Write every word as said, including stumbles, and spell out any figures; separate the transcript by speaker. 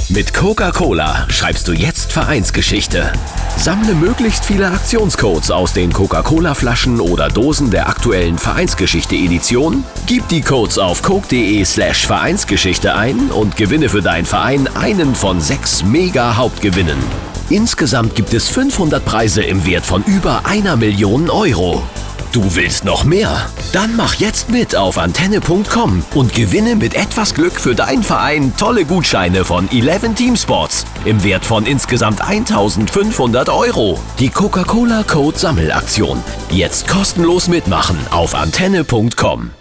Speaker 1: Mit Coca-Cola schreibst du jetzt Vereinsgeschichte. Sammle möglichst viele Aktionscodes aus den Coca-Cola-Flaschen oder Dosen der aktuellen Vereinsgeschichte-Edition, gib die Codes auf coke.de slash Vereinsgeschichte ein und gewinne für deinen Verein einen von sechs Mega-Hauptgewinnen. Insgesamt gibt es fünfhundert Preise im Wert von über einer Million Euro. Du willst noch mehr? Dann mach jetzt mit auf antenne punkt com und gewinne mit etwas Glück für deinen Verein tolle Gutscheine von elf Team Sports im Wert von insgesamt eintausendfünfhundert Euro. Die Coca-Cola Code Sammelaktion. Jetzt kostenlos mitmachen auf antenne punkt com.